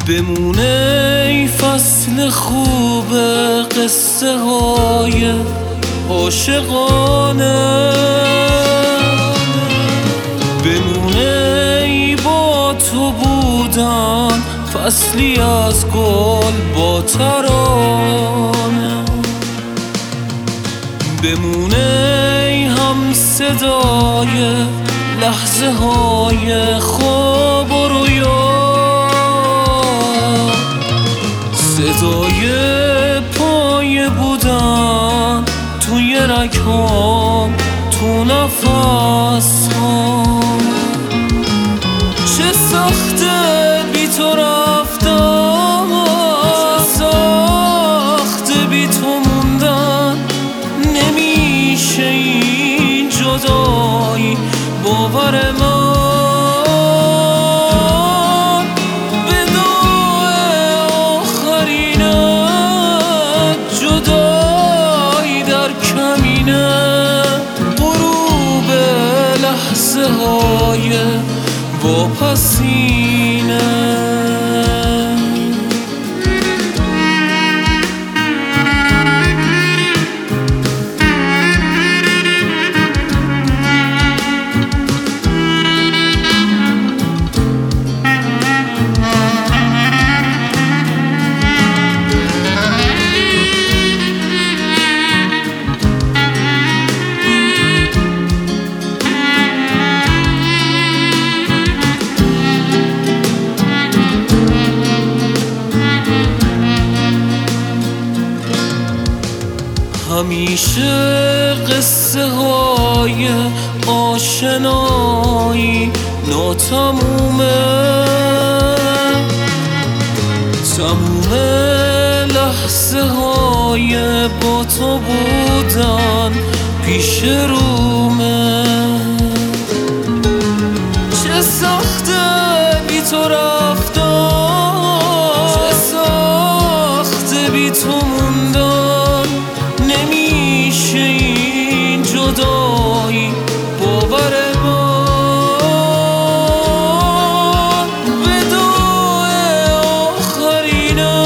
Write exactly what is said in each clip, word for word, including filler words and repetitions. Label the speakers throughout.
Speaker 1: بمونه ای فصل خوب قصه های عاشقانه، بمونه ای با تو بودن فصلی از گل با ترانه، بمونه ای هم صدای لحظه های خواب و رویا، صدای پای بودن توی رگ‌هام، تو نفس‌هام. چه سخته بی تو رفتن، چه سخته بی تو موندن، نمیشه این جدایی باور من. لحظه های واپسینه همیشه قصه های آشنایی ناتمومه، تموم لحظه های با تو بودن پیش رومه. چه سخته بی تو رفتن، چه سخته بی تو موندن، نمیشه این جدایی باور من. وداع آخرینه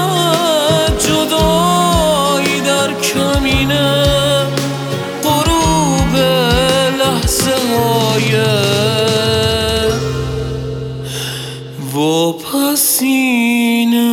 Speaker 1: جدایی در کمینه، غروب لحظه های واپسینه.